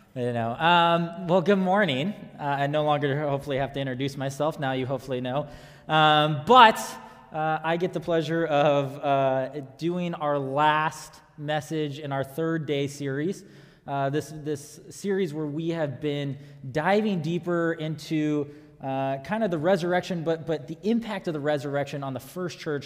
Well, good morning. I no longer hopefully have to introduce myself. Now you hopefully know. But I get the pleasure of doing our last message in our third day series. This series where we have been diving deeper into kind of the resurrection, but the impact of the resurrection on the first church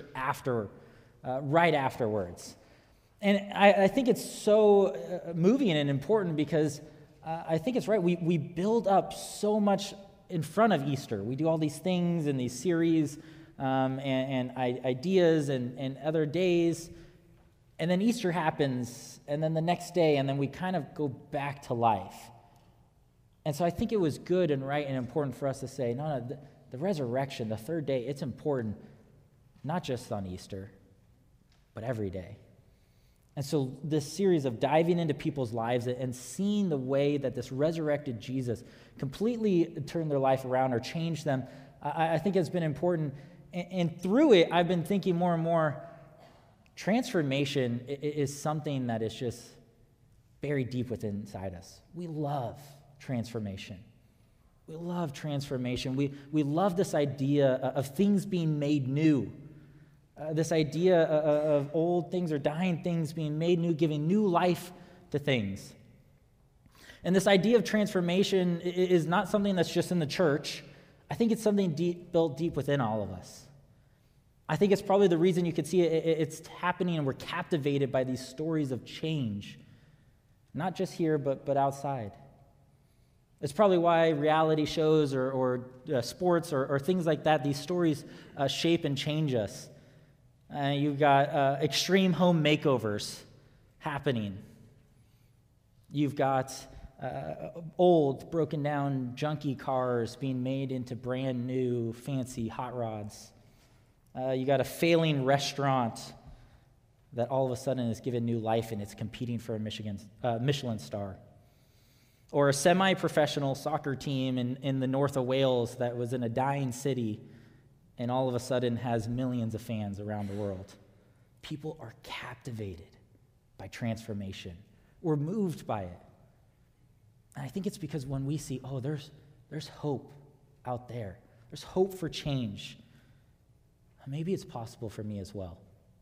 right afterwards. And I think it's so moving and important because I think it's right. We build up so much in front of Easter. We do all these things in these series and ideas and other days. And then Easter happens, and then the next day, and then we kind of go back to life. And so I think it was good and right and important for us to say, no, the resurrection, the third day, it's important, not just on Easter, but every day. And so this series of diving into people's lives and seeing the way that this resurrected Jesus completely turned their life around or changed them, I think has been important. And through it, I've been thinking more and more, transformation is something that is just buried deep within inside us. We love transformation. We love transformation. We love this idea of things being made new. This idea of old things or dying things being made new, giving new life to things. And this idea of transformation is not something that's just in the church. I think it's something built deep within all of us. I think it's probably the reason you could see it's happening and we're captivated by these stories of change. Not just here, but outside. It's probably why reality shows or sports or things like that, these stories shape and change us. You've got extreme home makeovers happening. You've got old, broken down, junky cars being made into brand new, fancy hot rods. You got a failing restaurant that all of a sudden is given new life and it's competing for a Michelin star. Or a semi-professional soccer team in the north of Wales that was in a dying city and all of a sudden has millions of fans around the world. People are captivated by transformation. We're moved by it. And I think it's because when we see, there's hope out there. There's hope for change. Maybe it's possible for me as well.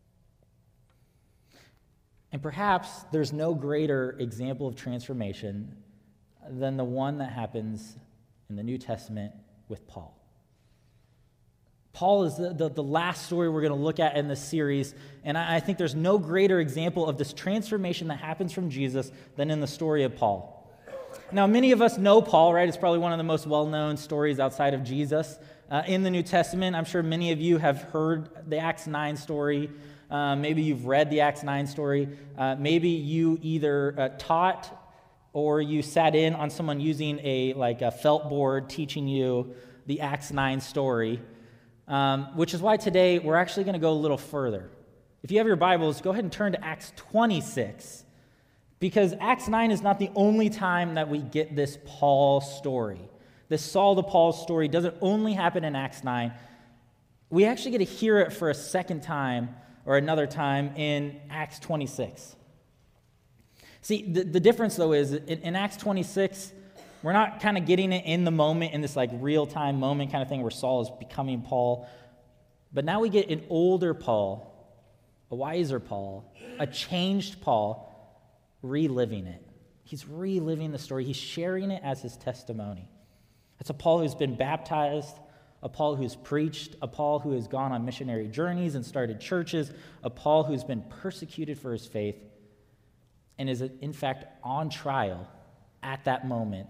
And perhaps there's no greater example of transformation than the one that happens in the New Testament with Paul. Paul is the last story we're going to look at in this series, and I think there's no greater example of this transformation that happens from Jesus than in the story of Paul. Now, many of us know Paul, right? It's probably one of the most well-known stories outside of Jesus in the New Testament. I'm sure many of you have heard the Acts 9 story. Maybe you've read the Acts 9 story. Maybe you either taught or you sat in on someone using a felt board teaching you the Acts 9 story. Which is why today we're actually going to go a little further. If you have your Bibles, go ahead and turn to Acts 26, because Acts 9 is not the only time that we get this Paul story. This Saul to Paul story doesn't only happen in Acts 9. We actually get to hear it for a second time or another time in Acts 26. See, the difference, though, is in Acts 26, we're not kind of getting it in the moment, in this real-time moment kind of thing where Saul is becoming Paul. But now we get an older Paul, a wiser Paul, a changed Paul, reliving it. He's reliving the story. He's sharing it as his testimony. It's a Paul who's been baptized, a Paul who's preached, a Paul who has gone on missionary journeys and started churches, a Paul who's been persecuted for his faith and is, in fact, on trial at that moment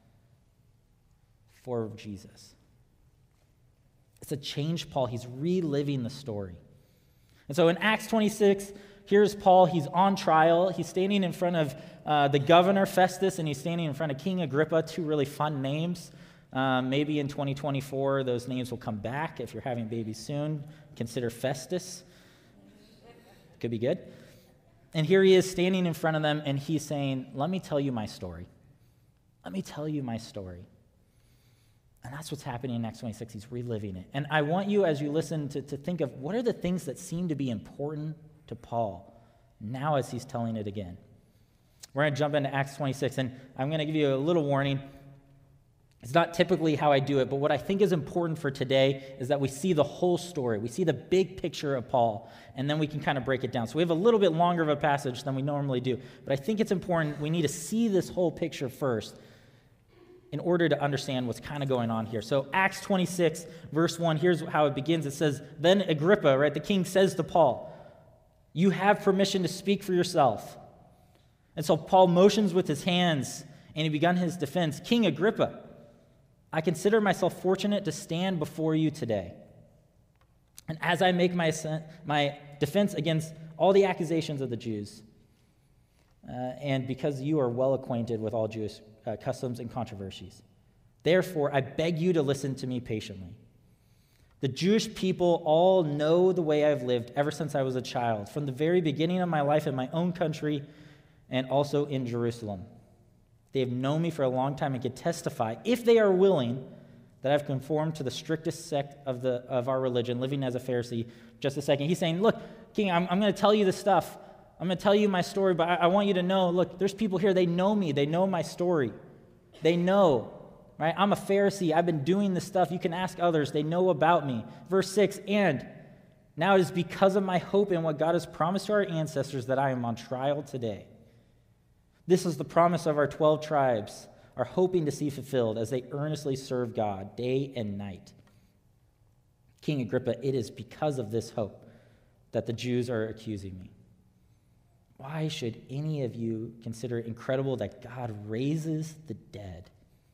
for Jesus. It's a changed Paul. He's reliving the story. And so in Acts 26, here's Paul. He's on trial. He's standing in front of the governor, Festus, and he's standing in front of King Agrippa, two really fun names. Maybe in 2024, those names will come back. If you're having babies soon, consider Festus. Could be good. And here he is standing in front of them, and he's saying, let me tell you my story. Let me tell you my story. And that's what's happening in Acts 26. He's reliving it. And I want you, as you listen, to think of what are the things that seem to be important to Paul now as he's telling it again. We're going to jump into Acts 26, and I'm going to give you a little warning. It's not typically how I do it, but what I think is important for today is that we see the whole story. We see the big picture of Paul, and then we can kind of break it down. So we have a little bit longer of a passage than we normally do, but I think it's important. We need to see this whole picture first in order to understand what's kind of going on here. So Acts 26, verse 1, here's how it begins. It says, "Then Agrippa," right, the king says to Paul, "You have permission to speak for yourself." And so Paul motions with his hands, and he began his defense. "King Agrippa, I consider myself fortunate to stand before you today. And as I make my defense against all the accusations of the Jews, and because you are well acquainted with all Jewish customs and controversies, therefore I beg you to listen to me patiently. The Jewish people all know the way I've lived ever since I was a child, from the very beginning of my life in my own country and also in Jerusalem. They have known me for a long time and can testify, if they are willing, that I've conformed to the strictest sect of our religion, living as a Pharisee." Just a second. He's saying, look, King, I'm going to tell you this stuff. I'm going to tell you my story, but I want you to know, look, there's people here, they know me. They know my story. They know, right? I'm a Pharisee. I've been doing this stuff. You can ask others. They know about me. Verse 6, "And now it is because of my hope in what God has promised to our ancestors that I am on trial today. This is the promise of our 12 tribes are hoping to see fulfilled as they earnestly serve God day and night. King Agrippa, it is because of this hope that the Jews are accusing me. Why should any of you consider it incredible that God raises the dead?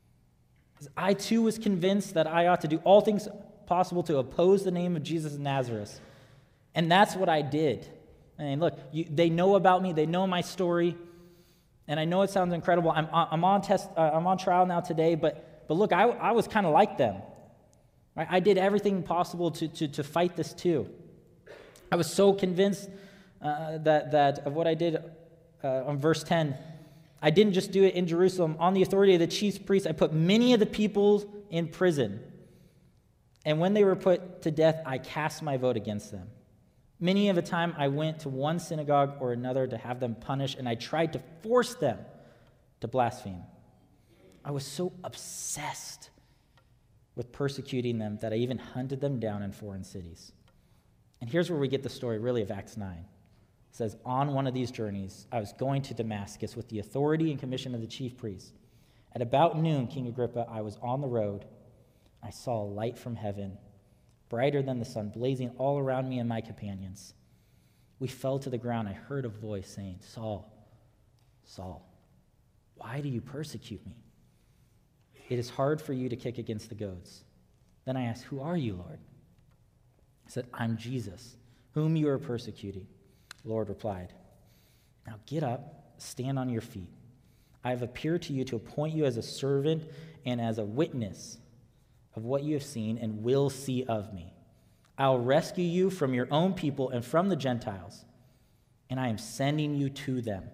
I too was convinced that I ought to do all things possible to oppose the name of Jesus of Nazareth. And that's what I did." And look, they know about me. They know my story. And I know it sounds incredible. I'm on trial now today, but look, I was kind of like them. Right? I did everything possible to fight this too. I was so convinced that of what I did on verse 10. I didn't just do it in Jerusalem. On the authority of the chief priests, I put many of the people in prison. And when they were put to death, I cast my vote against them. Many of the time I went to one synagogue or another to have them punished, and I tried to force them to blaspheme. I was so obsessed with persecuting them that I even hunted them down in foreign cities. And here's where we get the story really of Acts 9. It says, "On one of these journeys, I was going to Damascus with the authority and commission of the chief priests. At about noon, King Agrippa, I was on the road. I saw a light from heaven, brighter than the sun, blazing all around me and my companions. We fell to the ground. I heard a voice saying, 'Saul, Saul, why do you persecute me? It is hard for you to kick against the goads.' Then I asked, 'Who are you, Lord?' I said, 'I'm Jesus, whom you are persecuting.' The Lord replied, 'Now get up, stand on your feet. I have appeared to you to appoint you as a servant and as a witness of what you have seen and will see of me. I'll rescue you from your own people and from the Gentiles, and I am sending you to them,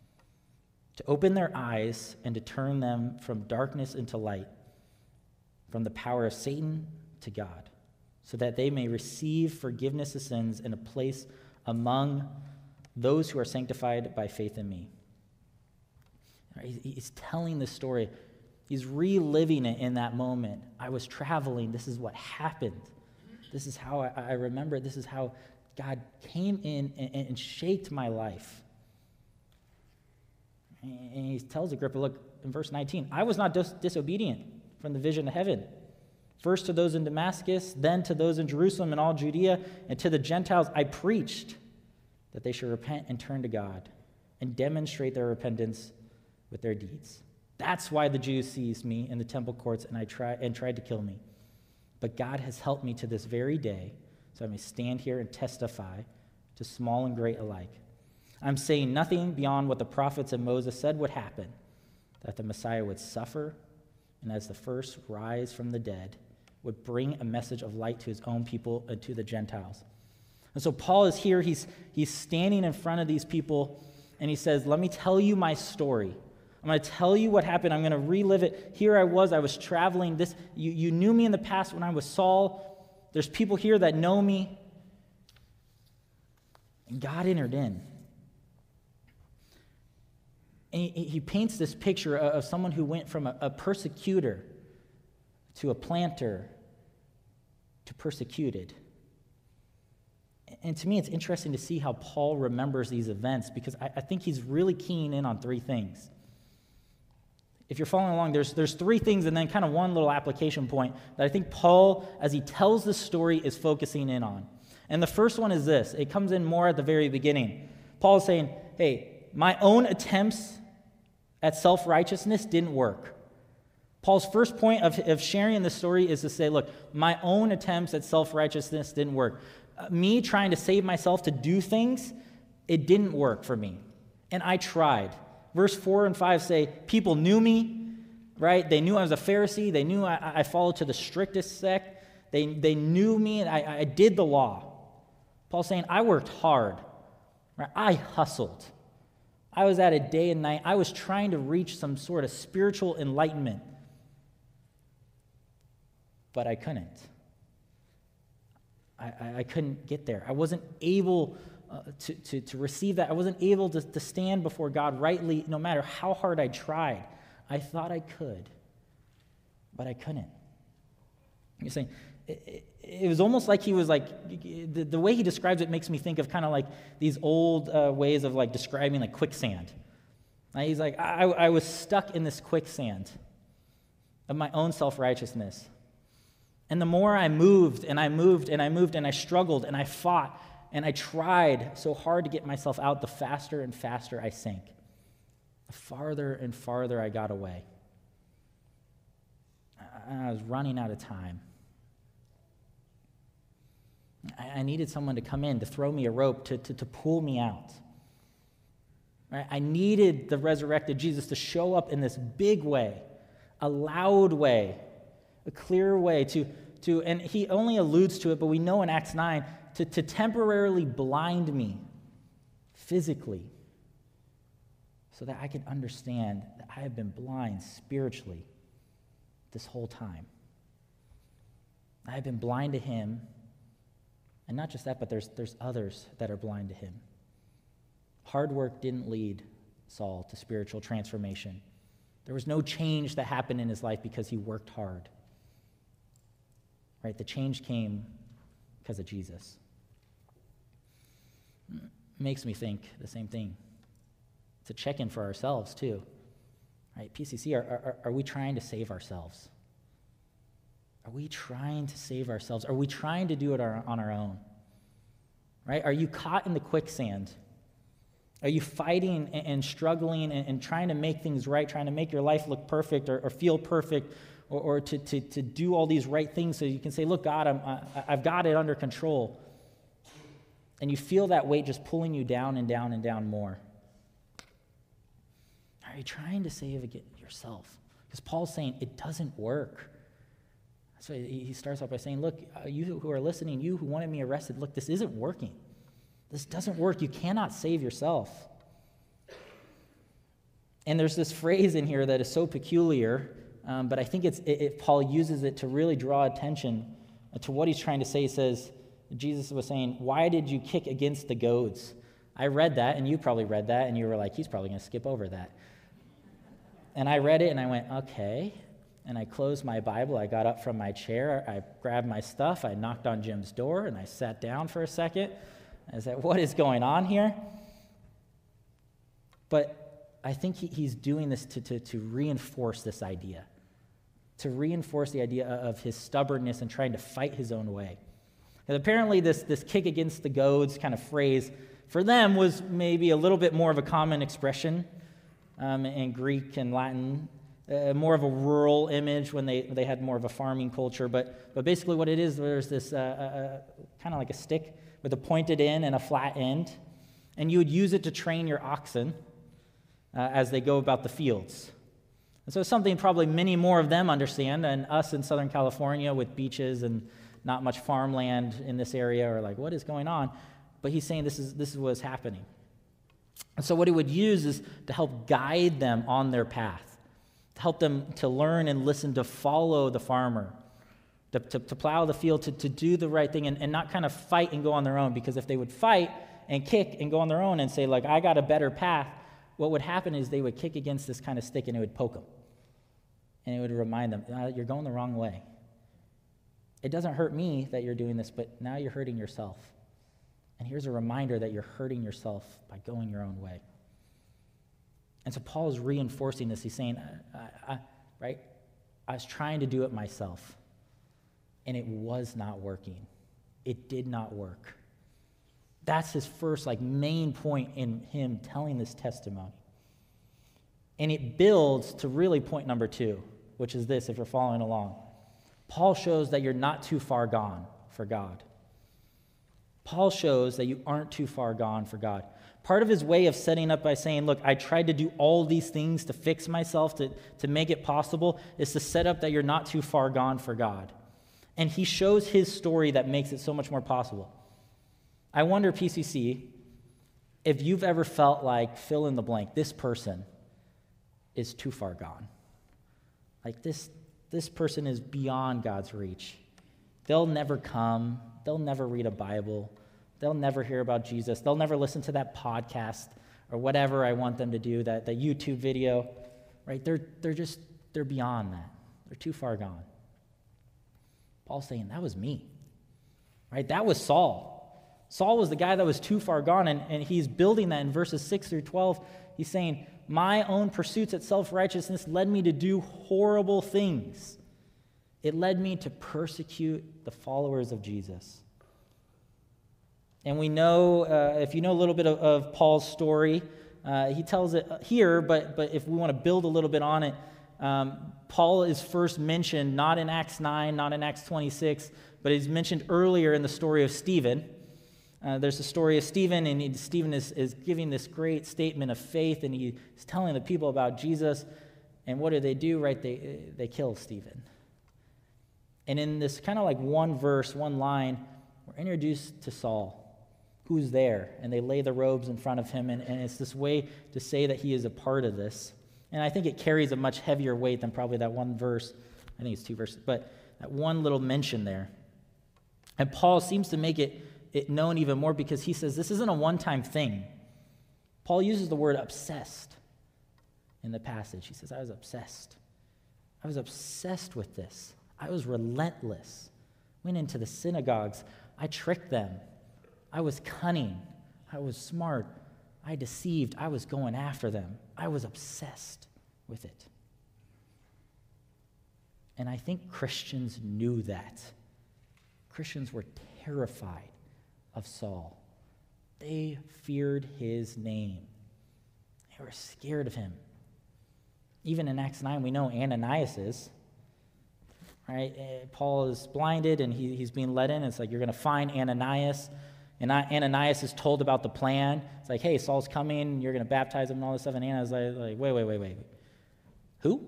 to open their eyes and to turn them from darkness into light, from the power of Satan to God, so that they may receive forgiveness of sins and a place among those who are sanctified by faith in me.'" He's telling this story. He's reliving it in that moment. I was traveling. This is what happened. This is how I remember it. This is how God came in and shaped my life. And he tells Agrippa, look, in verse 19, "I was not disobedient from the vision of heaven. First to those in Damascus, then to those in Jerusalem and all Judea, and to the Gentiles I preached that they should repent and turn to God and demonstrate their repentance with their deeds. That's why the Jews seized me in the temple courts and tried to kill me. But God has helped me to this very day, so I may stand here and testify to small and great alike. I'm saying nothing beyond what the prophets and Moses said would happen, that the Messiah would suffer, and as the first rise from the dead, would bring a message of light to his own people and to the Gentiles." And so Paul is here. He's standing in front of these people, and he says, "Let me tell you my story. I'm going to tell you what happened. I'm going to relive it. Here I was traveling. You knew me in the past when I was Saul. There's people here that know me." And God entered in. And he paints this picture of someone who went from a persecutor to a planter to persecuted. And to me, it's interesting to see how Paul remembers these events, because I think he's really keying in on three things. If you're following along, there's three things and then kind of one little application point that I think Paul, as he tells the story, is focusing in on. And the first one is this. It comes in more at the very beginning. Paul is saying, hey, my own attempts at self-righteousness didn't work. Paul's first point of sharing the story is to say, look, my own attempts at self-righteousness didn't work. Me trying to save myself to do things, it didn't work for me. And I tried. Verse 4 and 5 say, people knew me, right? They knew I was a Pharisee. They knew I followed to the strictest sect. They knew me, and I did the law. Paul's saying, I worked hard. Right? I hustled. I was at it day and night. I was trying to reach some sort of spiritual enlightenment. But I couldn't. I couldn't get there. I wasn't able to receive that. I wasn't able to stand before God rightly, no matter how hard I tried. I thought I could, but I couldn't. You're saying, it was almost like he was like, the way he describes it makes me think of kind of like these old ways of like describing like quicksand. He's like, I was stuck in this quicksand of my own self-righteousness. And the more I moved and I moved and I moved and I struggled and I fought and I tried so hard to get myself out, the faster and faster I sank. The farther and farther I got away. I was running out of time. I needed someone to come in, to throw me a rope, to pull me out. Right? I needed the resurrected Jesus to show up in this big way, a loud way, a clear way to, and he only alludes to it, but we know in Acts 9, to temporarily blind me physically so that I could understand that I have been blind spiritually this whole time. I have been blind to him, and not just that, but there's others that are blind to him. Hard work didn't lead Saul to spiritual transformation. There was no change that happened in his life because he worked hard. Right? The change came because of Jesus. Makes me think the same thing. It's a check-in for ourselves too. Right? PCC, are we trying to save ourselves? Are we trying to save ourselves? Are we trying to do it on our own? Right? Are you caught in the quicksand? Are you fighting and struggling and trying to make things right, trying to make your life look perfect or feel perfect, or to do all these right things so you can say, look, God, I've got it under control. And you feel that weight just pulling you down and down and down more. Are you trying to save yourself? Because Paul's saying it doesn't work. So he starts off by saying, look, you who are listening, you who wanted me arrested, look, this isn't working. This doesn't work. You cannot save yourself. And there's this phrase in here that is so peculiar, but I think Paul uses it to really draw attention to what he's trying to say. He says, Jesus was saying, why did you kick against the goads? I read that, and you probably read that, and you were like, he's probably going to skip over that. And I read it, and I went, okay. And I closed my Bible. I got up from my chair. I grabbed my stuff. I knocked on Jim's door, and I sat down for a second. I said, what is going on here? But I think he's doing this to reinforce this idea, to reinforce the idea of his stubbornness and trying to fight his own way. And apparently this kick against the goads kind of phrase for them was maybe a little bit more of a common expression in Greek and Latin. More of a rural image when they had more of a farming culture. But basically what it is, there's this kind of like a stick with a pointed end and a flat end. And you would use it to train your oxen as they go about the fields. And so it's something probably many more of them understand than us in Southern California with beaches and not much farmland in this area are like, what is going on? But he's saying this is what is happening. And so what he would use is to help guide them on their path, to help them to learn and listen, to follow the farmer, to plow the field, to do the right thing and not kind of fight and go on their own. Because if they would fight and kick and go on their own and say, like, I got a better path, what would happen is they would kick against this kind of stick and it would poke them. And it would remind them, you're going the wrong way. It doesn't hurt me that you're doing this, but now you're hurting yourself. And here's a reminder that you're hurting yourself by going your own way. And so Paul is reinforcing this. He's saying, right? I was trying to do it myself, and it was not working. It did not work. That's his first main point in him telling this testimony. And it builds to really point number 2, which is this, if you're following along. Paul shows that you're not too far gone for God. Paul shows that you aren't too far gone for God. Part of his way of setting up by saying, look, I tried to do all these things to fix myself, to make it possible, is to set up that you're not too far gone for God. And he shows his story that makes it so much more possible. I wonder, PCC, if you've ever felt like, fill in the blank, this person is too far gone. Like this person is beyond God's reach. They'll never come. They'll never read a Bible. They'll never hear about Jesus. They'll never listen to that podcast or whatever I want them to do, that YouTube video, right? They're beyond that. They're too far gone. Paul's saying, that was me, right? That was Saul. Saul was the guy that was too far gone, and he's building that in verses 6 through 12. He's saying, my own pursuits at self-righteousness led me to do horrible things. It led me to persecute the followers of Jesus. And we know, if you know a little bit of Paul's story, he tells it here, but if we want to build a little bit on it, Paul is first mentioned not in Acts 9, not in Acts 26, but he's mentioned earlier in the story of Stephen. There's the story of Stephen, and Stephen is giving this great statement of faith, and he's telling the people about Jesus. And what do? Right? They kill Stephen. And in this kind of one verse, one line, we're introduced to Saul, who's there, and they lay the robes in front of him, and it's this way to say that he is a part of this. And I think it carries a much heavier weight than probably that one verse. I think it's 2 verses, but that one little mention there. And Paul seems to make it known even more because he says this isn't a one-time thing. Paul uses the word obsessed in the passage. He says, I was obsessed. I was obsessed with this. I was relentless. Went into the synagogues. I tricked them. I was cunning. I was smart. I deceived. I was going after them. I was obsessed with it. And I think Christians knew that. Christians were terrified of Saul. They feared his name. They were scared of him. Even in Acts 9, we know Ananias is. Right? Paul is blinded, and he's being led in. It's you're going to find Ananias. And Ananias is told about the plan. It's hey, Saul's coming, you're going to baptize him and all this stuff. And Ananias is wait. Who?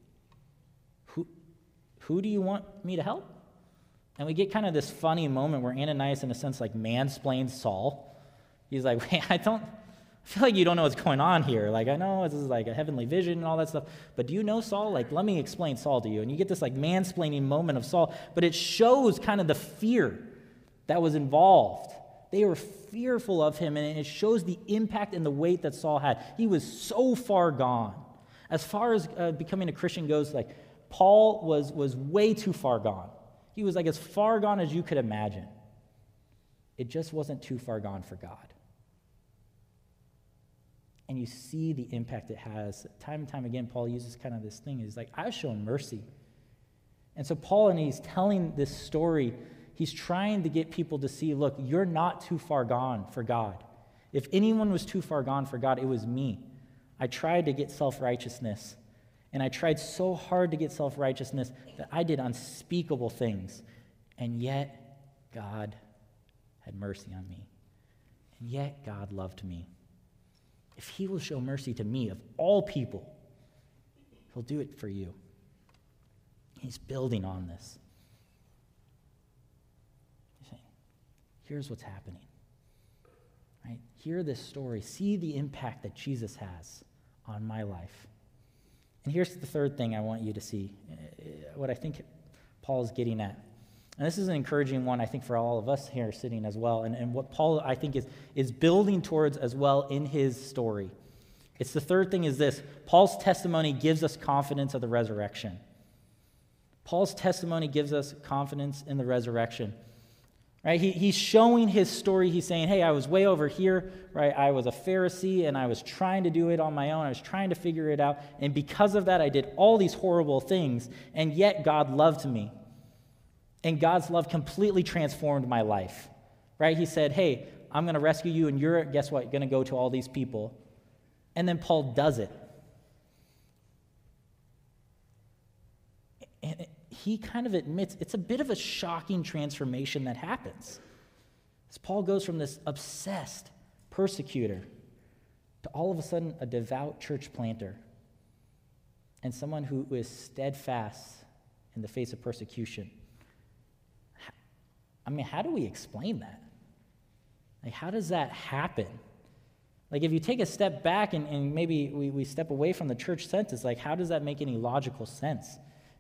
Who do you want me to help? And we get kind of this funny moment where Ananias, in a sense, mansplains Saul. He's wait, I feel like you don't know what's going on here. I know this is a heavenly vision and all that stuff, but do you know Saul? Let me explain Saul to you. And you get this mansplaining moment of Saul, but it shows kind of the fear that was involved. They were fearful of him, and it shows the impact and the weight that Saul had. He was so far gone. As far as becoming a Christian goes, Paul was way too far gone. He was as far gone as you could imagine. It just wasn't too far gone for God. And you see the impact it has. Time and time again, Paul uses kind of this thing. He's I was showing mercy. And so Paul, and he's telling this story, he's trying to get people to see, look, you're not too far gone for God. If anyone was too far gone for God, it was me. I tried to get self-righteousness. And I tried so hard to get self-righteousness that I did unspeakable things. And yet, God had mercy on me. And yet, God loved me. If he will show mercy to me, of all people, he'll do it for you. He's building on this. He's saying, here's what's happening. Right? Hear this story. See the impact that Jesus has on my life. And here's the third thing I want you to see, what I think Paul is getting at. And this is an encouraging one, I think, for all of us here sitting as well. And what Paul, I think, is building towards as well in his story It's the third thing is this. Paul's testimony gives us confidence of the resurrection. Paul's testimony gives us confidence in the resurrection. Right? He's showing his story. He's saying, hey, I was way over here, right? I was a Pharisee, and I was trying to do it on my own. I was trying to figure it out. And because of that, I did all these horrible things, and yet God loved me. And God's love completely transformed my life. Right? He said, hey, I'm going to rescue you, and you're, guess what, going to go to all these people. And then Paul does it. And he kind of admits it's a bit of a shocking transformation that happens. As Paul goes from this obsessed persecutor to all of a sudden a devout church planter and someone who is steadfast in the face of persecution. I mean, how do we explain that? Like, how does that happen? Like, if you take a step back and maybe we step away from the church census, like, how does that make any logical sense?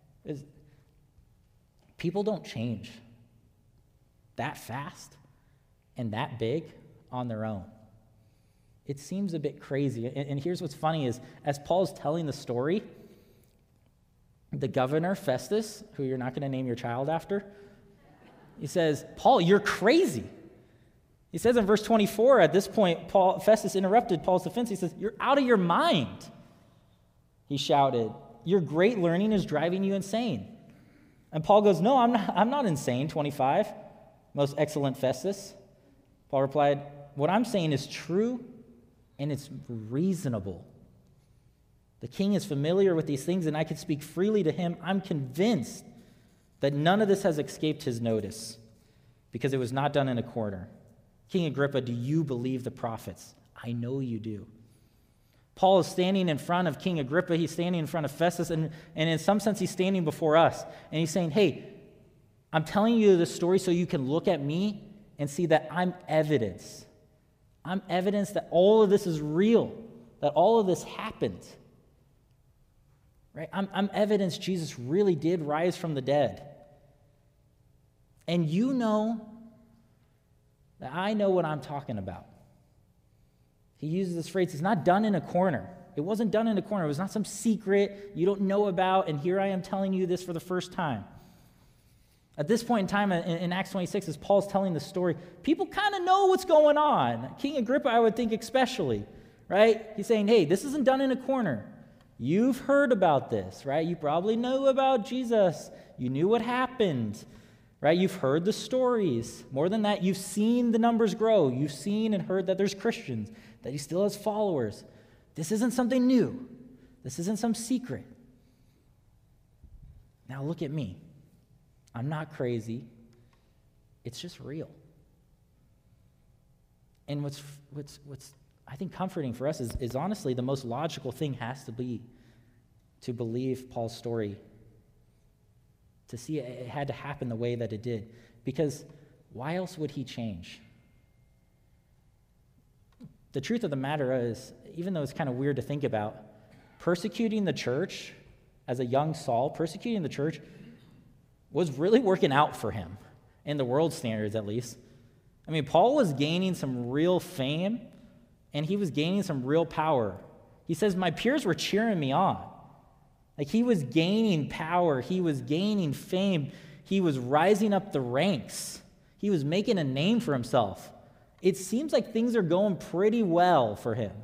People don't change that fast and that big on their own. It seems a bit crazy. And here's what's funny is, as Paul's telling the story, the governor, Festus, who you're not going to name your child after, he says, Paul, you're crazy. He says in verse 24, at this point, Festus interrupted Paul's defense. He says, you're out of your mind. He shouted, your great learning is driving you insane. And Paul goes, no, I'm not insane, 25, most excellent Festus. Paul replied, what I'm saying is true and it's reasonable. The king is familiar with these things and I can speak freely to him. I'm convinced that none of this has escaped his notice because it was not done in a corner. King Agrippa, do you believe the prophets? I know you do. Paul is standing in front of King Agrippa. He's standing in front of Festus, and in some sense, he's standing before us. And he's saying, hey, I'm telling you this story so you can look at me and see that I'm evidence. I'm evidence that all of this is real, that all of this happened. Right? I'm evidence Jesus really did rise from the dead. And you know that I know what I'm talking about. He uses this phrase, it's not done in a corner. It wasn't done in a corner. It was not some secret you don't know about, and here I am telling you this for the first time. At this point in time in Acts 26, as Paul's telling the story, people kind of know what's going on. King Agrippa, I would think especially, right? He's saying, hey, this isn't done in a corner. You've heard about this, right? You probably know about Jesus. You knew what happened, right? You've heard the stories. More than that, you've seen the numbers grow. You've seen and heard that there's Christians, that he still has followers. This isn't something new. This isn't some secret. Now look at me. I'm not crazy. It's just real. And what's I think comforting for us is honestly the most logical thing has to be to believe Paul's story, to see it had to happen the way that it did. Because why else would he change? The truth of the matter is, even though it's kind of weird to think about, persecuting the church as a young Saul, persecuting the church was really working out for him, in the world standards at least. I mean, Paul was gaining some real fame, and he was gaining some real power. He says, my peers were cheering me on. Like, he was gaining power. He was gaining fame. He was rising up the ranks. He was making a name for himself. It seems like things are going pretty well for him.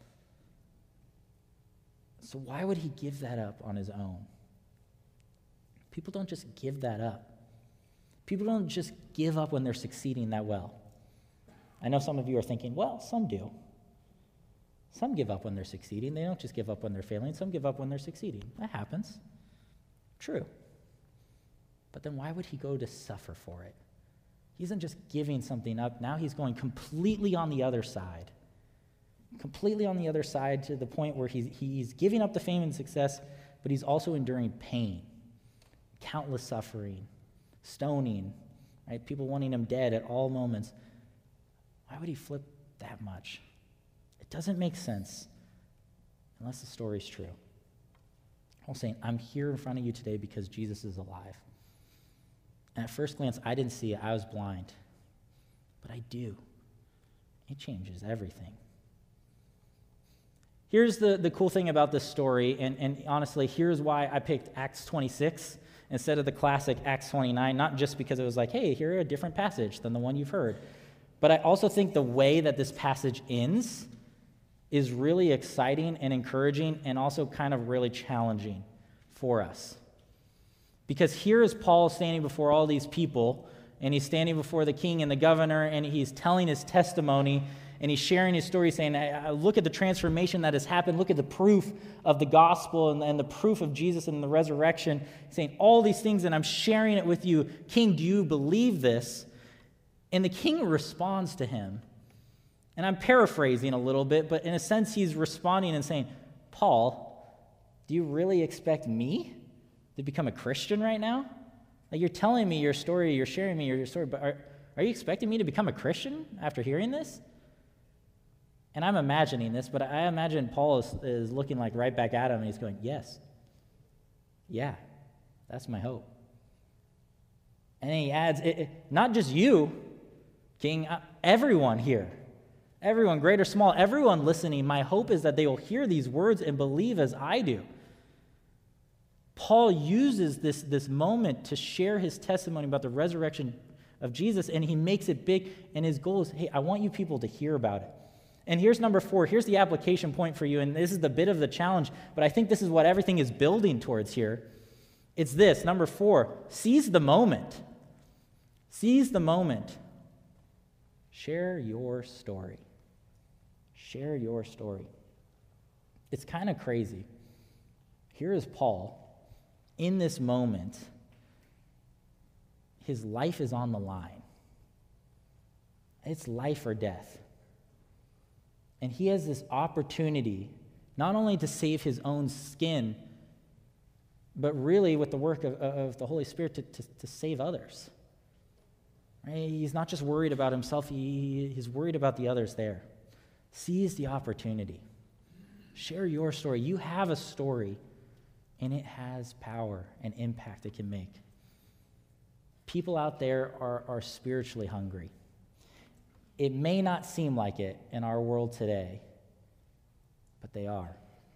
So why would he give that up on his own? People don't just give that up. People don't just give up when they're succeeding that well. I know some of you are thinking, well, some do. Some give up when they're succeeding. They don't just give up when they're failing. Some give up when they're succeeding. That happens. True. But then why would he go to suffer for it? He isn't just giving something up. Now he's going completely on the other side. Completely on the other side to the point where he's giving up the fame and success, but he's also enduring pain, countless suffering, stoning, right? People wanting him dead at all moments. Why would he flip that much? It doesn't make sense unless the story's true. I'm saying, I'm here in front of you today because Jesus is alive. And at first glance, I didn't see it. I was blind. But I do. It changes everything. Here's the cool thing about this story, and honestly, here's why I picked Acts 26 instead of the classic Acts 29, not just because it was like, hey, here a different passage than the one you've heard, but I also think the way that this passage ends is really exciting and encouraging and also kind of really challenging for us. Because here is Paul standing before all these people, and he's standing before the king and the governor, and he's telling his testimony, and he's sharing his story, saying, look at the transformation that has happened. Look at the proof of the gospel and the proof of Jesus and the resurrection. He's saying all these things, and I'm sharing it with you. King, do you believe this? And the king responds to him. And I'm paraphrasing a little bit, but in a sense, he's responding and saying, Paul, do you really expect me to become a Christian right now? Like, you're telling me your story, you're sharing me your story, but are you expecting me to become a Christian after hearing this? And I'm imagining this, but I imagine Paul is looking like right back at him, and he's going, yes. Yeah, that's my hope. And then he adds, not just you, King, everyone here, everyone, great or small, everyone listening, my hope is that they will hear these words and believe as I do. Paul uses this moment to share his testimony about the resurrection of Jesus, and he makes it big, and his goal is, hey, I want you people to hear about it. And here's number 4. Here's the application point for you, and this is the bit of the challenge, but I think this is what everything is building towards here. It's this, number 4, seize the moment. Seize the moment. Share your story. Share your story. It's kind of crazy. Here is Paul. In this moment, his life is on the line. It's life or death. And he has this opportunity not only to save his own skin, but really with the work of the Holy Spirit to save others. Right? He's not just worried about himself, he's worried about the others there. Seize the opportunity. Share your story. You have a story, and it has power and impact it can make. People out there are spiritually hungry. It may not seem like it in our world today, but they are.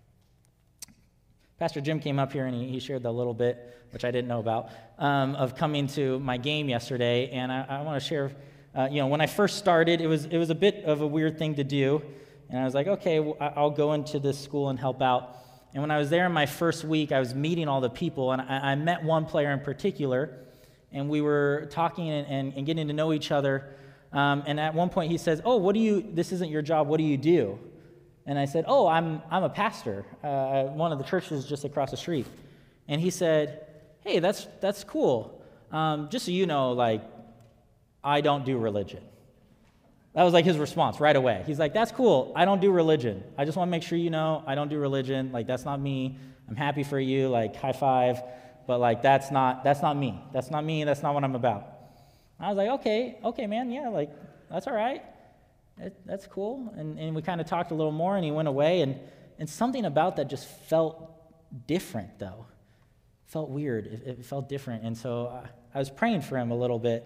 Pastor Jim came up here and he shared the little bit, which I didn't know about, of coming to my game yesterday. And I want to share, when I first started, it was a bit of a weird thing to do. And I was like, okay, well, I'll go into this school and help out. And when I was there in my first week, I was meeting all the people, and I met one player in particular, and we were talking and getting to know each other. And at one point he says, oh, this isn't your job, what do you do? And I said, oh, I'm a pastor at one of the churches just across the street. And he said, hey, that's cool. Just so you know, like, I don't do religion. That was like his response right away. He's like, that's cool, I don't do religion. I just want to make sure you know I don't do religion. Like, that's not me. I'm happy for you, like, high five. But like, that's not me. That's not me, that's not what I'm about. I was like, okay, man, yeah, like, that's all right. That's cool. And we kind of talked a little more, and he went away, and something about that just felt different, though. Felt weird. It felt different. And so I was praying for him a little bit,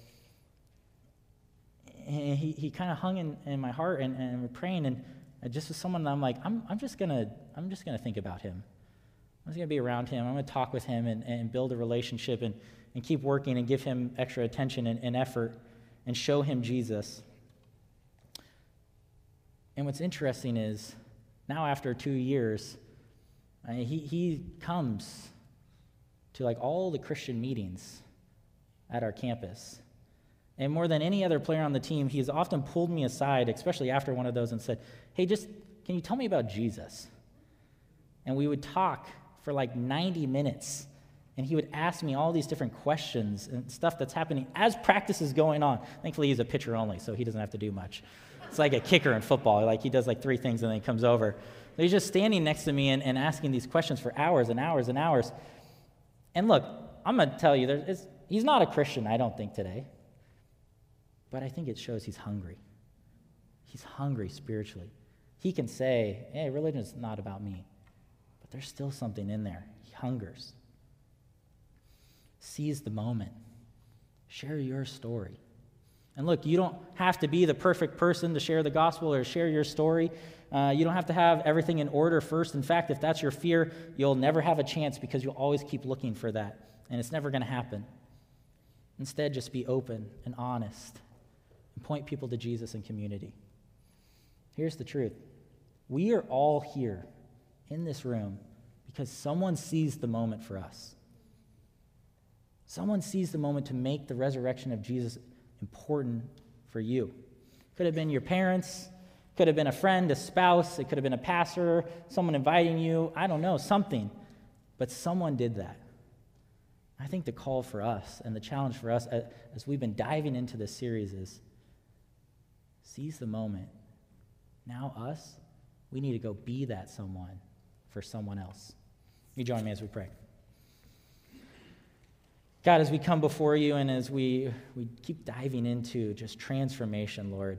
and he kind of hung in my heart, and we're praying, and just as someone, I'm like, I'm just gonna think about him. I'm just gonna be around him. I'm gonna talk with him and build a relationship and keep working and give him extra attention and effort and show him Jesus. And what's interesting is, now after 2 years, he comes to like all the Christian meetings at our campus. And more than any other player on the team, he's often pulled me aside, especially after one of those, and said, hey, can you tell me about Jesus? And we would talk for like 90 minutes. And he would ask me all these different questions and stuff that's happening as practice is going on. Thankfully, he's a pitcher only, so he doesn't have to do much. It's like a kicker in football. Like, he does like 3 things and then he comes over. So he's just standing next to me and asking these questions for hours and hours and hours. And look, I'm going to tell you, he's not a Christian, I don't think, today. But I think it shows he's hungry. He's hungry spiritually. He can say, hey, religion is not about me. But there's still something in there. He hungers. Seize the moment. Share your story. And look, you don't have to be the perfect person to share the gospel or share your story. You don't have to have everything in order first. In fact, if that's your fear, you'll never have a chance because you'll always keep looking for that, and it's never going to happen. Instead, just be open and honest and point people to Jesus and community. Here's the truth. We are all here in this room because someone seized the moment for us. Someone seized the moment to make the resurrection of Jesus important for you. Could have been your parents, could have been a friend, a spouse, it could have been a pastor, someone inviting you, I don't know, something. But someone did that. I think the call for us and the challenge for us as we've been diving into this series is seize the moment. Now us, we need to go be that someone for someone else. You join me as we pray. God, as we come before you and as we keep diving into just transformation, Lord,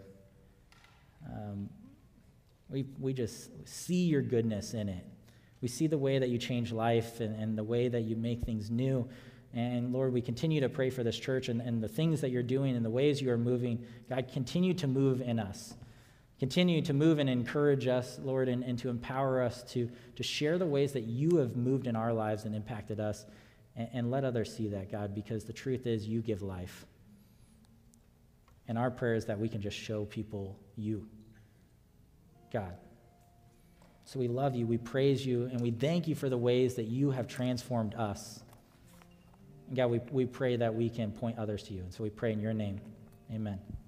we just see your goodness in it. We see the way that you change life and the way that you make things new. And Lord, we continue to pray for this church and the things that you're doing and the ways you are moving. God, continue to move in us. Continue to move and encourage us, Lord, and to empower us to share the ways that you have moved in our lives and impacted us. And let others see that, God, because the truth is you give life. And our prayer is that we can just show people you, God. So we love you, we praise you, and we thank you for the ways that you have transformed us. And God, we pray that we can point others to you. And so we pray in your name. Amen.